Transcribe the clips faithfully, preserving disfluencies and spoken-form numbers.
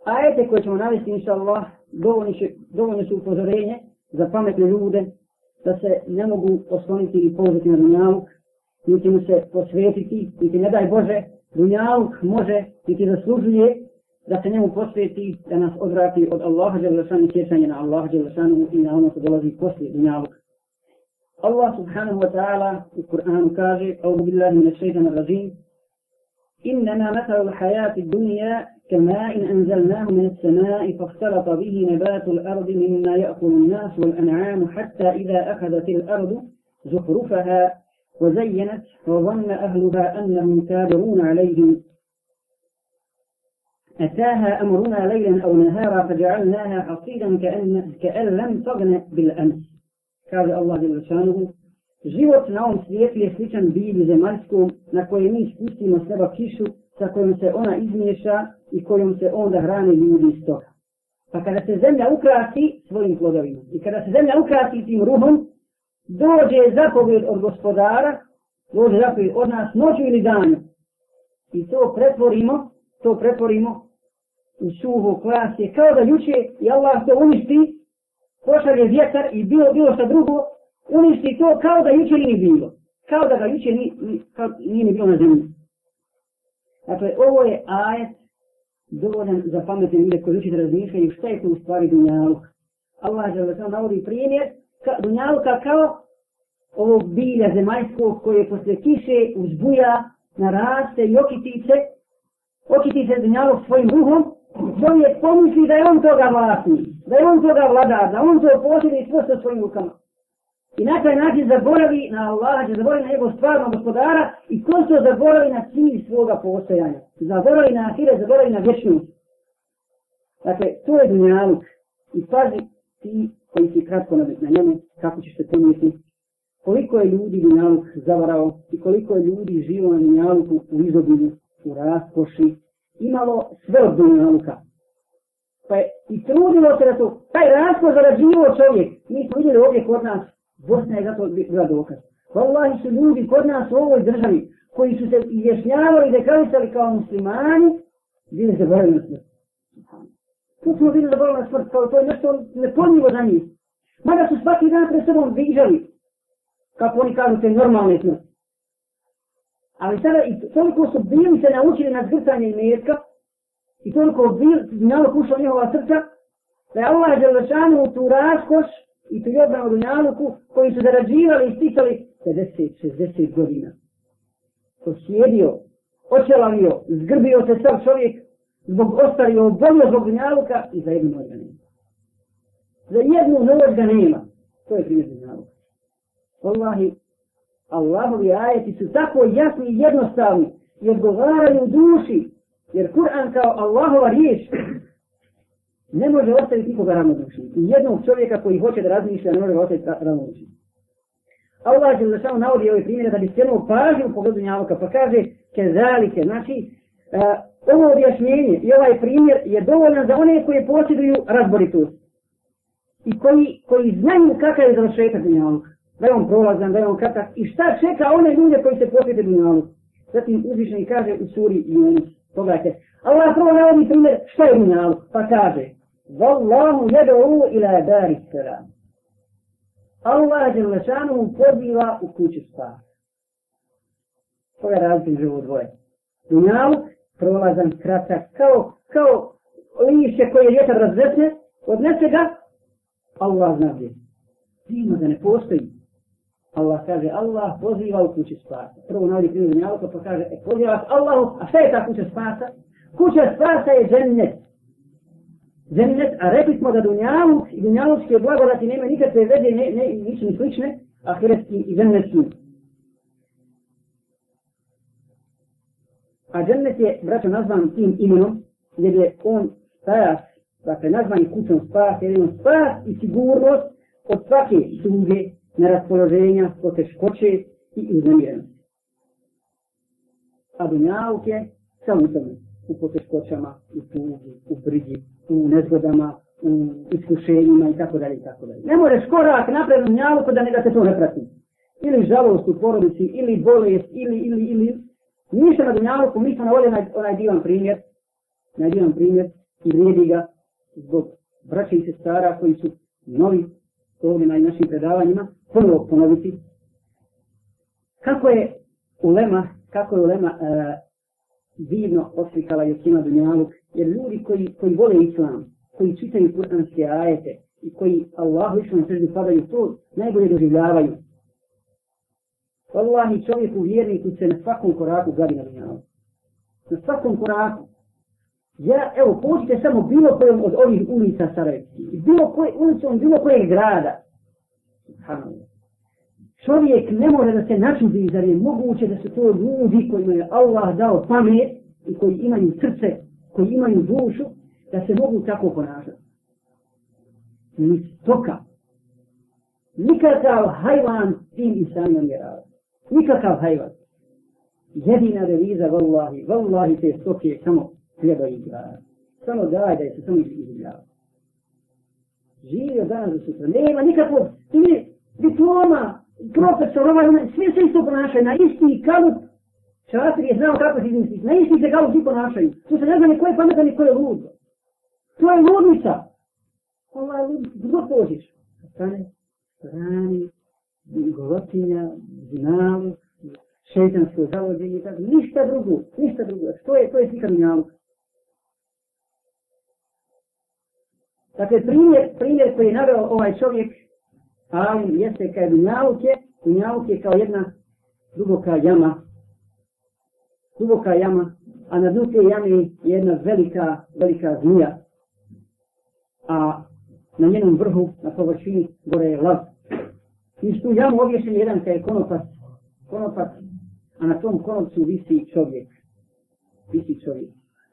Ajete koje ćemo navesti, inša Allah, dovoljno su upozorenje za pametne ljude da se ne mogu osloniti i pouzdati na dunjaluk, niti mu se posvetiti, niti ne daj Bože, dunjaluk može, niti zaslužuje da se njemu posveti, da nas odvrati od Allaha dželešanu, sjećanje na Allaha dželešanu i na ono što dolazi poslije dunjaluk. Allah subhanahu wa ta'ala u Kur'anu kaže: A'udhu billahi minash shaitanir rajim. إنما مثل الحياة الدنيا كماء أنزلناه من السماء فاختلط به نبات الأرض مما يأكل الناس والأنعام حتى إذا أخذت الأرض زخرفها وزينت وظن أهلها أنهم قادرون عليهم أتاها أمرنا ليلا أو نهارا فجعلناها حصيدا كأن, كأن لم تغن بالأمس. قال الله جل شانه: život na ovom svijetu je sličan bilju zemaljskom na koje mi spustimo s neba kišu sa kojom se ona izmiješa i kojom se onda hrane ljudi iz toga. Pa kada se zemlja ukrasi svojim plodovima i kada se zemlja ukrasi tim ruhom, dođe zapovjed od gospodara, dođe zapovjed od nas noću ili danju. I to pretvorimo, to pretvorimo u suho klasje, kao da juče i Allah to uništi, pošalje vjetar i bilo, bilo šta drugo, uništi to kao da juče nije bilo. Kao da ga juče nije, nije ni bilo na zemlji. Dakle, ovo je ajet dovoljan za pametne ljude koji učite razmišljaju šta je to u stvari dunjaluk. Allah je sam navodi primjer dunjaluka kao ovog bilja zemaljskog koje posle kiše uzbuja, naraste i okitice, okitice dunjaluk svojim ruhom, čovjek pomisli da je on toga vlasnik, da je on toga vladar, da on to posjeduje i sve svojim rukama. I na taj način zaboravi na Allaha, zaboravi na njegov stvarnog gospodara i konsto zaboravi na cilj svoga postojanja. Zaboravi na ahiret, zaboravi na vječnost. Dakle, to je dunjaluk. I pazi ti koji si kratko na njemu, kako ćeš se pomijeti, koliko je ljudi dunjaluk zavarao i koliko je ljudi živo na dunjaluku u izobilju, u raskoši, imalo sve od dunjaluka. Pa je i trudilo se da to, taj raskoš zarađivao čovjek. Mi smo vidjeli ovdje kod nas, Bosna je zato bila dokaz. Wallahi su ljudi kod nas u ovoj državi koji su se izjašnjavali i deklarisali kao muslimani, bili zaboravili na smrt. Tu smo bili zaboravili na smrt, kao to je nešto nepojmljivo za njih. Mada su svaki dan pred sobom viđali, kako oni kažu, te normalne smrt. Ali sada i toliko su bili se naučili na zgrtanje imetka i toliko bili, znalo kušao njihova srca, da je Allah Đelešanu u tu raskoš i tu jodnao dunjaluku koji su zarađivali i sticali pedeset šezdeset godina. To sjedio, očelavio, zgrbio se sav čovjek, zbog ostario, obolio zbog dunjaluka i za jednu noć ga nema. Za jednu noć ga nema. To je primjer dunjaluka. Wallahi, Allahovi ajeti su tako jasni i jednostavni i odgovaraju duši, jer Kur'an kao Allahova riječ ne može ostaviti nikoga ravnodušnim. I jednog čovjeka koji hoće da razmišlja ne može ostaviti ravnodušnim. Allah je zašao navodi ove primjere da bi skrenuo pažnju u pogledu dunjaluka, pa kaže kezalike, znači uh, ovo objašnjenje i ovaj primjer je dovoljan za one koje posjeduju razboritost i koji, koji znaju kakav je završetak dunjaluka, da je on prolazan, da je on kratak i šta čeka one ljude koji se posjede dunjaluku. Zatim uzvišeni kaže u suri Yunus, pogledajte, Allah prvo navodi primjer šta je dunjaluk, pa kaže Wallahu yad'u ila daris salam. Allah Đelešanu poziva u kuću spasa. To je razlika život dvoje. Dunjaluk, prolazan, kratak, kao, kao lišće koje vjetar razvesne, odnese ga, Allah zna gdje. Zima da ne postoji. Allah kaže, Allah poziva u kuću spasa. Prvo navodi primjer dunjaluka, pa kaže, e, poziva vas Allahu, a šta je ta kuća spasa? Kuća spasa je džennet. Džennet, a rekli smo da dunjaluk i dunjalučke blagodati nema nikakve veze, ne, ne, nisu ni slične, ahiretski i džennetski. A džennet je, braćo, nazvan tim imenom, jer je on spas, dakle, nazvan je kućom spas, jer je on spas i sigurnost od svake suge, neraspoloženja, poteškoće i uznemirenosti. A dunjaluk je samo u tome, u poteškoćama, u tugi, u brizi, u nezgodama, u iskušenjima i tako dalje i tako dalje. Ne možeš korak napred u dunjaluku da ne da te to ne prati. Ili žalost u porodici, ili bolest, ili, ili, ili. Ništa na dunjaluku, mi smo navodili onaj, onaj divan primjer, onaj divan primjer, i vrijedi ga zbog braća i sestara koji su novi ovdje na našim predavanjima, ponovo ponoviti. Kako je ulema, kako je ulema uh, divno oslikala Jokima Dunjaluk, jer ljudi koji, koji vole islam, koji čitaju kuranske ajete i koji Allahu išli na seždu padaju, to najbolje doživljavaju. Wallahi, čovjeku vjerniku se na svakom koraku gadi na Dunjaluk. Na svakom koraku. Ja, evo, pođite samo bilo kojom od ovih ulica Sarajevskih, bilo koje, ulicom bilo kojeg grada. Čovjek ne može da se načudi, zar je moguće da su to ljudi kojima je Allah dao pamet i koji imaju srce, koji imaju dušu, da se mogu tako ponašati. Ni stoka. Nikakav hajvan tim insanom je rad. Nikakav hajvan. Jedina reviza, vallahi, vallahi te stoke samo treba ih gledati. Samo daj da je se samo izgledava. Živio danas do sutra. Nema nikakvog diploma, profesor, ovaj, sve se isto ponašaju. Na isti kalup, časir je znao kako se izmisliti. Na isti se kalup svi ponašaju. Tu se ne zna ni ko je pametan, ni ko je lud. To je ludnica. Ovaj lud, gdje pođeš? Stane, strani, golotinja, zinalu, šeitansko zavođenje, tako, ništa drugo, ništa drugo. To je, to je slika Dunjaluka. Dakle, primjer, primjer koji je naveo ovaj čovjek, ali jeste kao Dunjaluk je, Dunjaluk je kao jedna duboka jama, duboka jama, a na dnu te jame je jedna velika, velika zmija, a na njenom vrhu, na površini, gore je lav. I tu jamu obješen jedan kao je konopac, konopac, a na tom konopcu visi čovjek. Visi čovjek.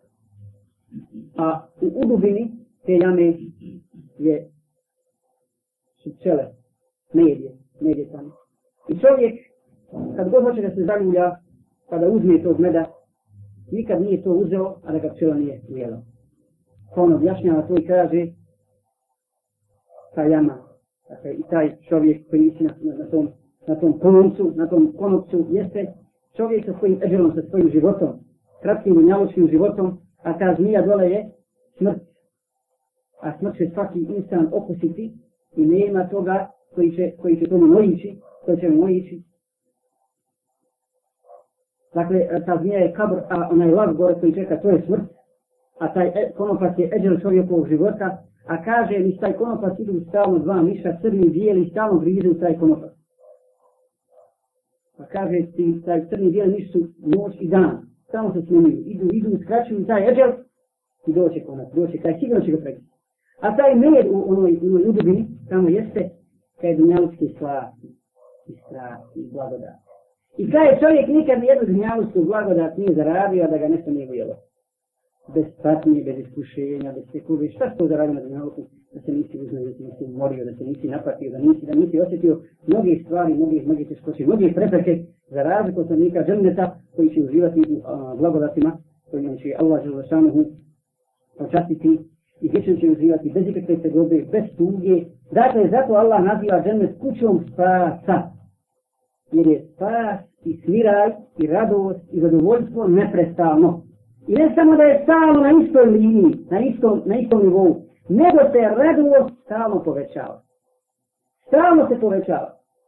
A u udubini te jame je su pčele, medje, medje tamo. I čovjek, kad god hoće da se zaljulja, kada uzme tog meda, nikad nije to uzeo, a da ga pčela nije ujela. Ko on objašnjava to i kaže, ta jama, dakle, i taj čovjek koji visi na, na, na tom, na tom konopcu, na tom konopcu, jeste čovjek sa svojim eđelom, sa svojim životom, kratkim dunjalučkim životom, a ta zmija dole je smrt. A smrt će svaki insan okusiti i nema toga koji će, koji će tomu mojići, koji će mojići. Dakle, ta zmija je kabr, a onaj lav gore koji čeka, to je smrt. A taj e, konopac je eđel čovjekovog života, a kaže mi taj konopac idu stalno dva miša, crni i bijeli, stalno grizu taj konopac. Pa kaže ti, taj crni i bijeli miš su noć i dan, stalno se smijenjuju, idu, idu, skraćuju taj eđel i doće konac, doće, kaj sigurno će ga prekiti. A taj med u onoj, onoj udubini, tamo jeste, kaj je dunjalučki strasti, i strasti, i blagodat. I kaj je čovjek nikad nijednu dunjalučku blagodat nije zaradio, a da ga nešto nije ujelo. Bez patnje, bez iskušenja, bez sekube, šta što zaradio na dunjaluku, da se nisi uznao, da se nisi umorio, da se nisi napatio, da nisi, da nisi osjetio mnoge stvari, mnoge, mnoge teškoće, mnoge prepreke, za razliku od stanovnika dženneta koji će uživati u a, blagodatima, koji će Allah dželešanuhu počastiti i vječno će uživati bez ikakve tegobe, bez tuge. Dakle, zato Allah naziva džennet kućom spasa. Jer je spas i smiraj i radost i zadovoljstvo neprestalno. I ne samo da je stalno na istoj liniji, na istom, na istom nivou, nego se radost stalno povećava. Stalno se povećava.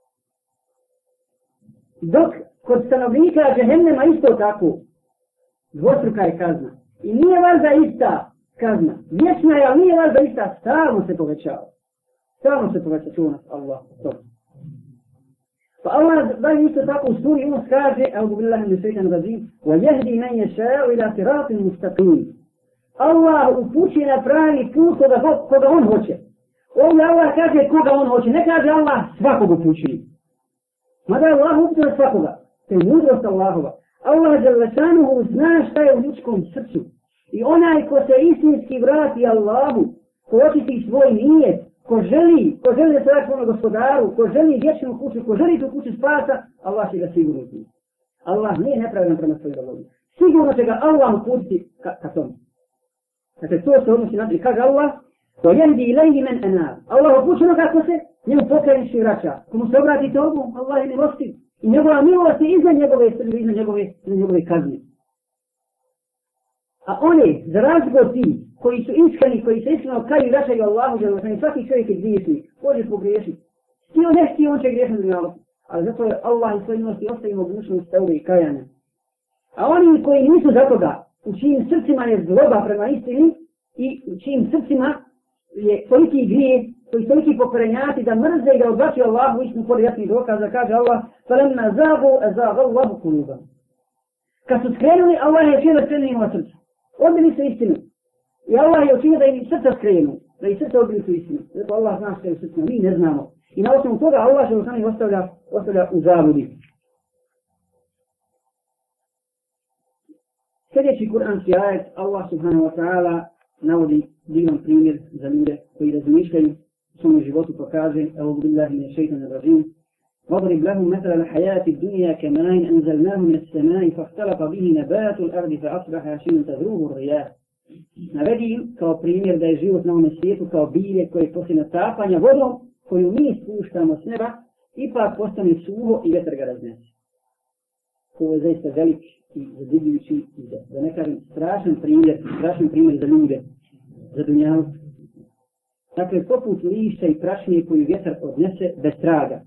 Dok kod stanovnika džehennema isto tako, dvostruka je kazna. I nije valjda ista kazna. Vječna je, ali nije valjda ista, stalno se povećava. Stalno se povećava, čuo nas Allah. Dobro. Pa Allah dalje isto tako u suri Yunus kaže, A'udhu billahi min shaytanir rajim, wa yahdi man yasha'u ila siratin mustaqim. Allah upućuje na pravi put koga, koga on hoće. Ovdje Allah kaže koga on hoće, ne kaže Allah svakog upućuje. Mada Allah upućuje na svakoga. To je mudrost Allahova. Allah dželešanuhu zna šta je u ljudskom srcu. I onaj ko se istinski vrati Allahu, ko očisti svoj nijet, ko želi, ko želi da se vrati svome gospodaru, ko želi vječnu kuću, ko želi tu kuću spasa, Allah će ga sigurno uputiti. Allah nije nepravedan prema svojim robovima. Sigurno će ga Allah uputiti ka, ka tomu. Dakle, to se odnosi na to. Kaže Allah, to jehdi ilaihi men anar. Allah upućeno kako se njemu pokajniši vraća. Komu se obrati tomu, Allah je milostiv. I njegova milost je iznad njegove srbe, iznad njegove, iznad njegove kazne. A one, za razliku od ti, koji su iskreni, koji se iskreno kaju i vraćaju Allahu, jer svaki čovjek je griješnik, može pogriješiti. Htio ne htio, on će griješiti dunjalu. Ali zato je Allah i svoj milosti ostavi mogućnost tevbe i kajanja. A oni koji nisu za toga, u čijim srcima je zloba prema istini i u čijim srcima je toliki grije, koji toliki pokrenjati da mrze i da odbačuju Allahu istinu pored jasnih dokaza, kaže Allah, فَلَمَّا زَاغُوا أَزَاغَ اللَّهُ قُلُوبَهُمْ. Kad su skrenuli, Allah je učinio da skrenu njihova srca. Odbili su istinu. I Allah je učinio da im srca skrenu, da i srca odbili su istinu. Zato Allah zna što je u srcima, mi ne znamo. I na osnovu toga Allah je sami ostavlja, ostavlja u zabludi. Sljedeći kuranski ajet, Allah subhanahu wa ta'ala navodi divan primjer za ljude koji razmišljaju u svom životu, pa kaže: "A'udhu billahi minash shaitanir rajim. واضرب لهم مثل الحياة الدنيا كماء أنزلناه من السماء فاختلط به نبات الأرض فأصبح هشيما تذروه الرياح." Navedi im kao primjer da je život na ovom svijetu kao bilje koje poslije natapanja vodom koju mi spuštamo s neba, ipak postane suho i vjetar ga raznese. Ovo je zaista velik i zadivljujući i da ne kažem strašan primjer, strašan primjer za ljude, za dunjalu. Dakle, poput lišća i prašine koju vjetar odnese bez traga.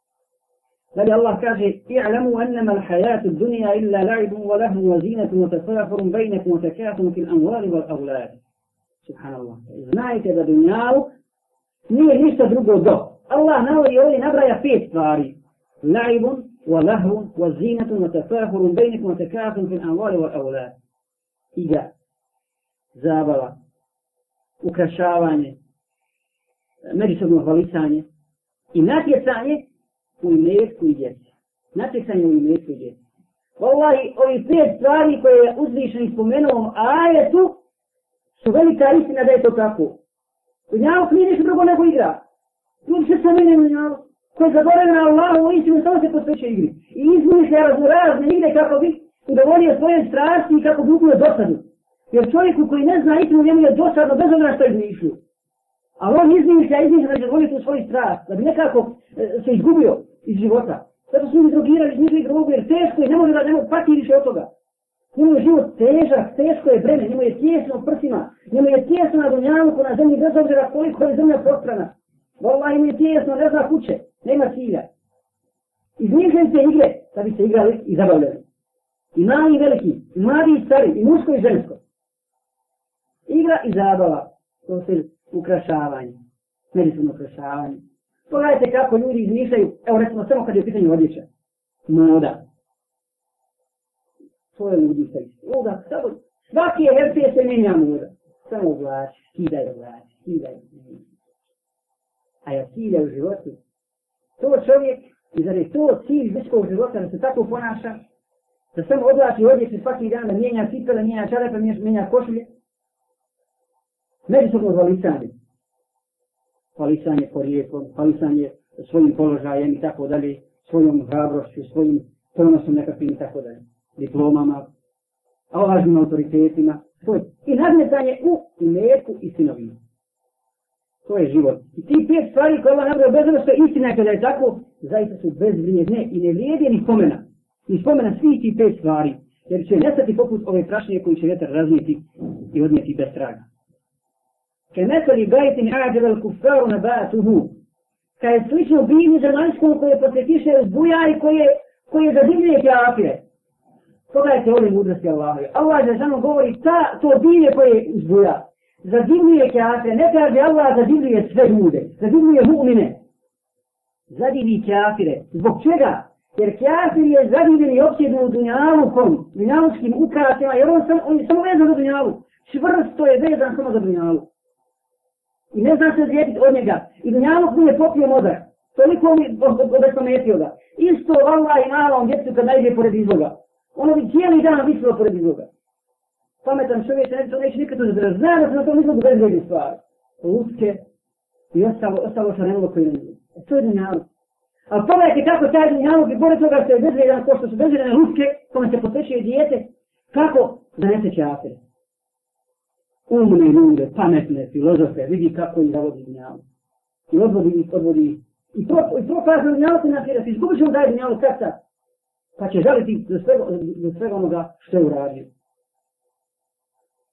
Dalje Allah kaže: "I'lamu annama al-hayatu ad-dunya illa la'ibun wa lahun wa zinatun wa tafakhurun bainakum wa takathurun fil amwali wal awlad." Subhanallah. Znajte da dunjalu nije ništa drugo do. Allah navodi ovdje nabraja pet stvari. La'ibun wa lahun wa zinatun wa tafakhurun bainakum wa takathurun fil amwali wal awlad. Igra, zabava, ukrašavanje, međusobno hvalisanje i natjecanje u imetku i djeci. Natjecanje u imetku i djeci. Wallahi, ovi pet stvari koje je uzvišen spomenuo ovom ajetu su velika istina da je to tako. Dunjaluk nije ništa drugo nego igra. Ljudi se sami ne dunjaluk. Koji zaboravio na Allahu, istinu samo se posveće igri. I izmišlja razne igre kako bi udovoljio svoje strasti i kako bi ukuje dosadu. Jer čovjeku koji ne zna istinu njemu je dosadno bez obzira što izmišlju. Ali on izmišlja, izmišlja da će zadovoljiti u svoj strast, da bi nekako e, se izgubio iz života. Zato su ljudi drogirali, izmišljali drogu jer teško je, ne može da ne može pati više od toga. Njemu je život težak, teško je breme, njemu je tijesno u prsima, njemu je tijesno na dunjaluku, na zemlji, bez obzira koliko je zemlja prostrana. Wallahi, njemu je tijesno, ne zna kuće, nema cilja. Izmišljaju se igre da bi se igrali i zabavljali. I mali i veliki, i mladi i stari, i muško i žensko. Igra i zabava, to se ukrašavanje, međusobno ukrašavanje. Pogledajte kako ljudi izmišljaju, evo recimo samo kad je u pitanju odjeća. Moda. To je ljudi sve isto. Moda, samo, svaki je herpije se mijenja moda. Samo oblači, skidaj oblači, skidaj. A ja cilja u životu. To čovjek, i zar je to cilj ljudskog života da se tako ponaša, da samo oblači odjeće svaki dan, da mijenja cipele, mijenja čarape, mijenja košulje. Međusobno hvalisanje. Hvalisanje porijekom, hvalisanje svojim položajem i tako dalje, svojom hrabrošću, svojim pronosom nekakvim i tako dalje, diplomama, važnim autoritetima, svoj. I nadmetanje u imetku i sinovima. To je život. I ti pet stvari koje Allah nabrao bez obzira što je istina kada je tako, zaista su bezvrijedne i ne vrijede ni spomena. Ni spomena svih ti pet stvari, jer će nestati poput ove prašnje koji će vjetar raznijeti i odnijeti bez traga. Kemeseli gajtin ađevel kufaru nabatuhu. Kad je slično bilju zemaljskom koje posle kiše zbuja i koje, koje zadivljuje kafire. Pogledajte ovdje mudrosti Allahove. Allah za samo govori ta, to bilje koje zbuja. Zadivljuje kafire. Ne kaže Allah zadivljuje sve ljude. Zadivljuje mu'mine. Zadivljuje kafire. Zbog čega? Jer kafir je zadivljen i opsjednu dunjalukom, dunjalučkim ukrasima, jer on, sam, on je samo vezan za dunjalu. Čvrsto je vezan samo za dunjalu. I ne zna se odlijepiti od njega. I dunjaluk mu je popio mozak. Toliko mi obesometio ga. Isto Allah i malom djecu kad najde pored izloga. Ono bi cijeli dan visilo pored izloga. Pametan čovjek ne to neće nikad uzbrati. Zna da se na tom izlogu bezvredni stvari. Lutke i ostalo, ostalo što nemalo koji ne zna. E to je dunjaluk. Ali pogledajte kako taj dunjaluk i pored toga što je bezvredan, ko što su bezvredane lutke, kome se posvećuje dijete, kako zanese kafire. Umne ljude, pametne filozofe, vidi kako ih zavodi dunjalu. I odvodi ih, odvodi. I to, i to kaže dunjalu se nasirati. Izgubit ćemo daj dunjalu kada. Pa će žaliti do svega, do svega onoga što je uradio.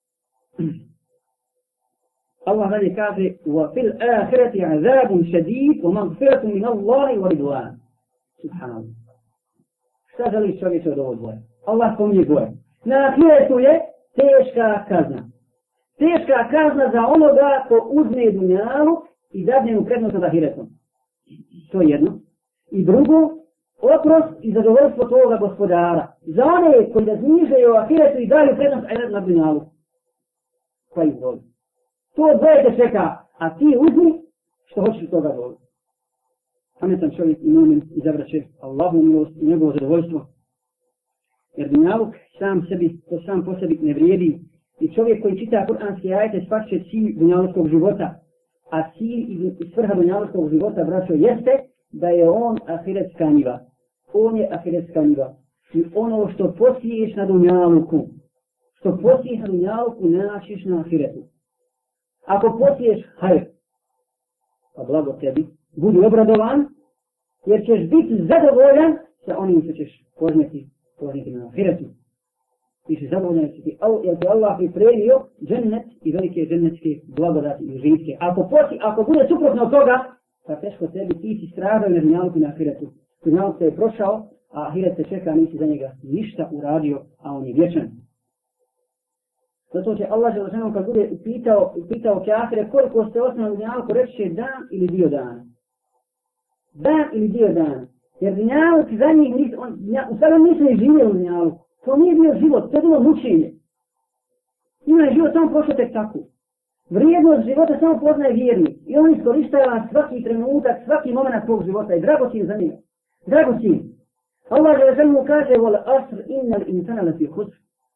Allah dalje kaže وَفِي الْآخِرَةِ عَذَابٌ شَدِيدٌ وَمَغْفِرَةٌ مِنَ اللَّهِ وَرِضْوَانٌ. Subhanallah. Šta želiš čovječe od ovo dvoje? Allah spominje dvoje. Na ahiretu je teška kazna. Teška kazna za onoga ko uzme dunjalu i dadne mu prednost od ahiretom. To je jedno. I drugo, oprost i zadovoljstvo toga gospodara. Za one koji razmišljaju o ahiretu i daju prednost na dunjalu. Pa ih voli. To dvoje te čeka, a ti uzmi što hoćeš od toga voli. Pametan čovjek i mu'min izabrat će Allahu milost i njegovo zadovoljstvo. Jer dunjaluk sam sebi, to sam po sebi ne vrijedi. I čovjek koji čita kuranski ajete shvatit će cilj dunjalučkog života. A cilj i svrha dunjalučkog života, braćo, jeste da je on ahiretska njiva. On je ahiretska njiva. I ono što posiješ na dunjaluku, što posiješ na dunjaluku, naćiš na ahiretu. Ako posiješ hajr, pa blago tebi, budi obradovan, jer ćeš biti zadovoljan sa onim što ćeš poznati, poznati na ahiretu. Ti si zadovoljan jer ti, jer ti Allah pripremio džennet i velike džennetske blagodati i užitke. Ako, posi, ako bude suprotno od toga, pa teško tebi, ti si stradao na dunjaluku i na ahiretu. Dunjaluk te je prošao, a ahiret te čeka, nisi za njega ništa uradio, a on je vječan. Zato će Allah želešanom kad bude upitao, upitao kafire koliko ste ostali na dunjaluku, reći će dan ili dio dana. Dan ili dio dana. Jer dunjaluk za njih, nis, on, u sada nisu ne živjeli u dunjaluku. To nije bio život, to je bilo mučenje. Ima je život samo prošao tek tako. Vrijednost života samo poznaje vjernik. I on iskoristava svaki trenutak, svaki moment svog života. I dragocin za njega. Dragocin. Allah želešanom kaže wal asr innal insana lafi khusr.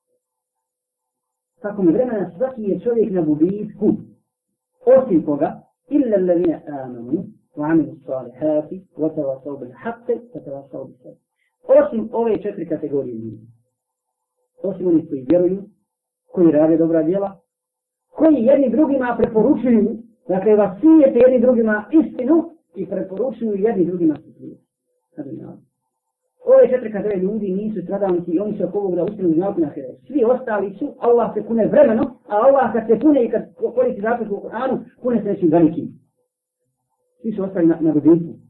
Tako mi vremena svaki je čovjek na gubitku. Osim koga, illa alladhina amanu wa amilu salihati wa tawasaw bil haqqi wa tawasaw bis sabr. Osim ove četiri kategorije ljudi. Osim onih koji vjeruju, koji rade dobra djela, koji jedni drugima preporučuju, dakle vasijete jedni drugima istinu i preporučuju jedni drugima svijet. Ove četiri kategorije ljudi nisu stradalnici i oni su oko ovog da uspjeli dunjalku na ahiretu. Svi ostali su, Allah se kune vremenom, a Allah kad se kune i kad koristi zapis u Koranu, kune se nečim velikim. Svi su ostali na, na gubitku.